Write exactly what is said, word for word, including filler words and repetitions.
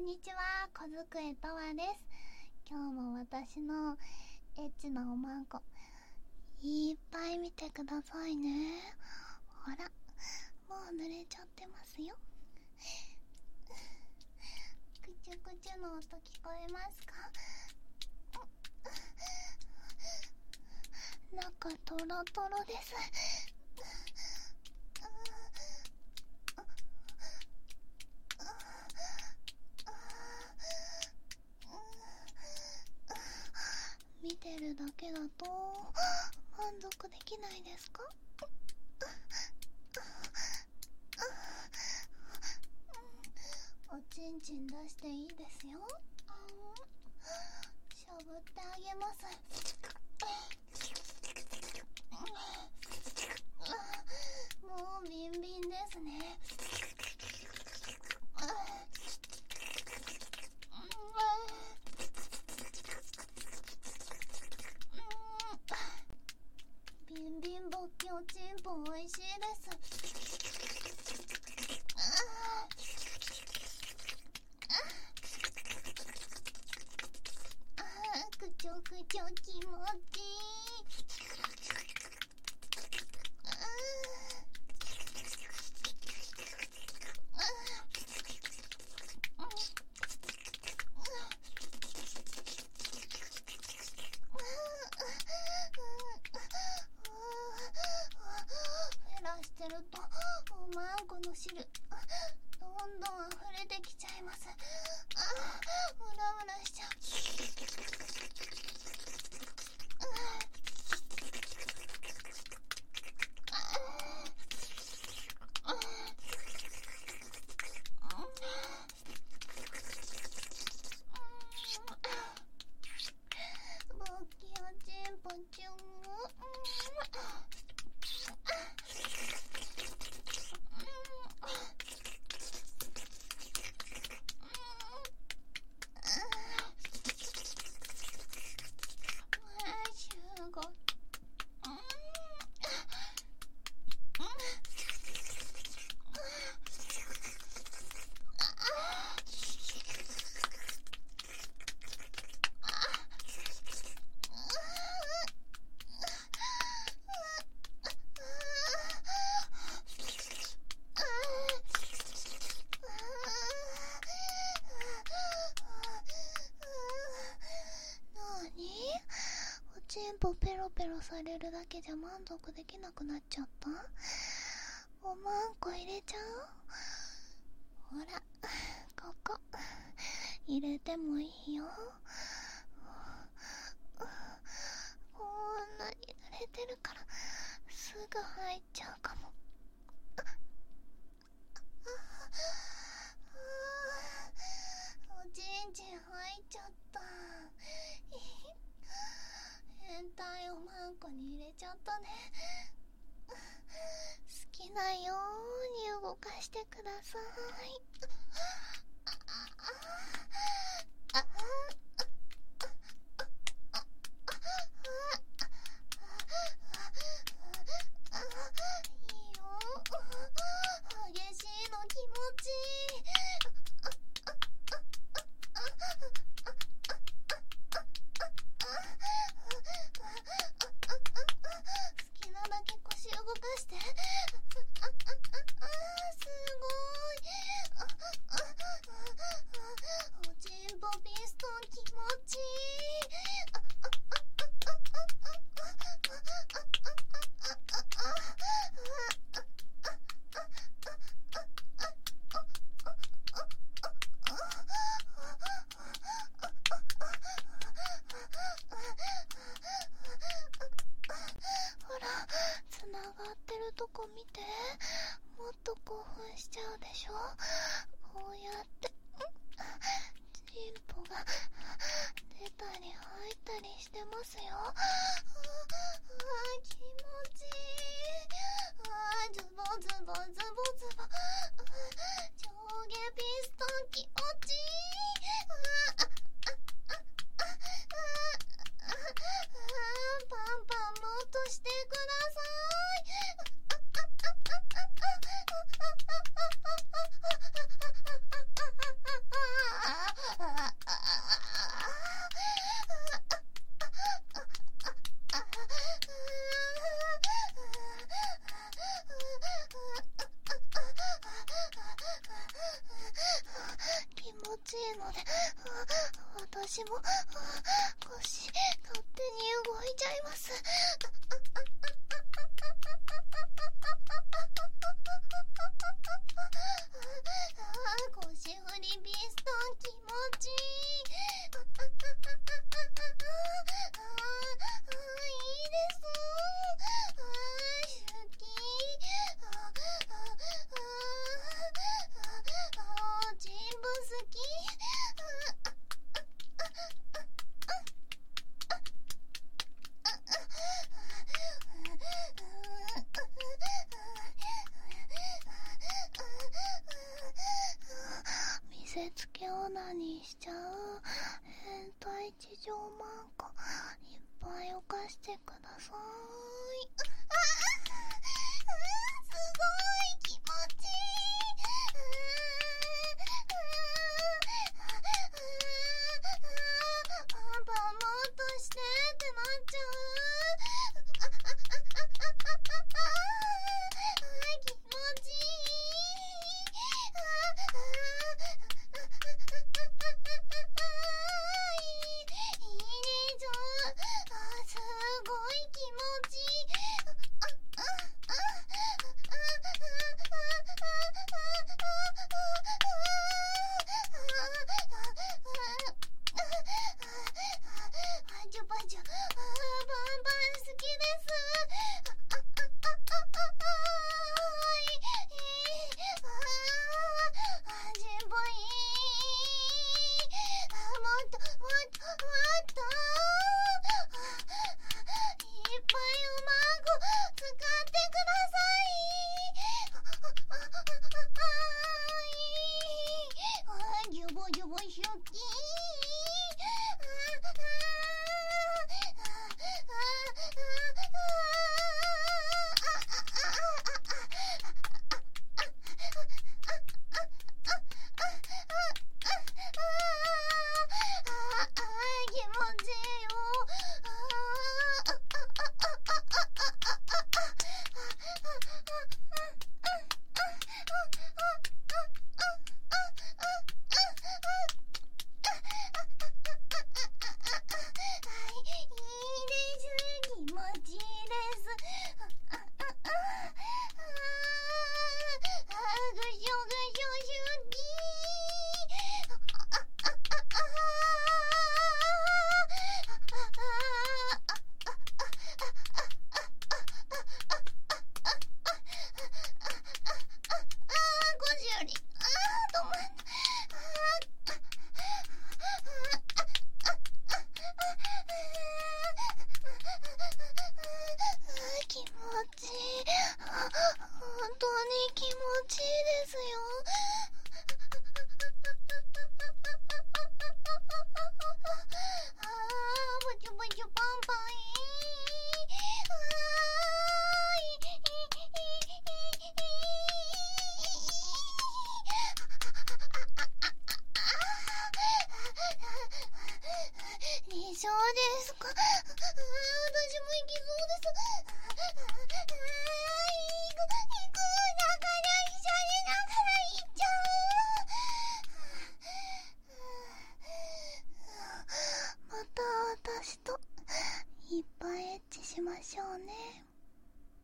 んにちは、小机とわです。今日も私のエッチなおまんこいっぱい見てくださいね。ほら、もう濡れちゃってますよ。くちゅくちゅの音聞こえますか？中トロトロです。見てるだけだと満足できないですか？おちんちん出していいですよ。しゃぶってあげます。もうビンビンですね。ビンビンぼっきおちんぽおいしいです。くちょくちょ気持ちいい。してるとおまんこの汁どんどん溢れてきちゃいます。ああ、ムラムラしちゃう。ぼっきおちんぽちゅん。チンポペロペロされるだけじゃ満足できなくなっちゃった？おまんこ入れちゃう？ほら、ここ入れてもいいよ。こんなに濡れてるからすぐ入っちゃうかも。おちんちん入っちゃった。変態おまんこに入れちゃったね。好きなように動かしてください。ああいいよ。激しいの気持ちいい。好きなだけ腰動かして。あああすごい。あああおちんぽピストン気持ちいい。あああほら、つながってるとこ見て。もっと興奮しちゃうでしょ。こうやってチンポが出たり入ったりしてますよ。ああ気持ちいい。あズボズボズボズボ。上下ピストン気持ちいい。ああああああパンパンもっとしてください。あちいいので、私も腰勝手に動いちゃいます。腰振りピストン気持ちいい。いいです。好き。全部好き。見せつけオナニーしちゃう変態地上漫画いっぱい犯してください。あすごい気持ちいい。パンもっとしてってなっちゃう。気持ちいい。いいです。すごい気持ちいい。バジュバジュバンバン好きです。全部いい。もっともっともっといっぱいおまんこ使ってください。ジュボジュボ好き。気持ちいいよ。気持ちいい。本当に気持ちいいですよ。あー、ブチュブチュパンパンいい。いそうですか。あー、私も行きそうです。また私といっぱいエッチしましょうね。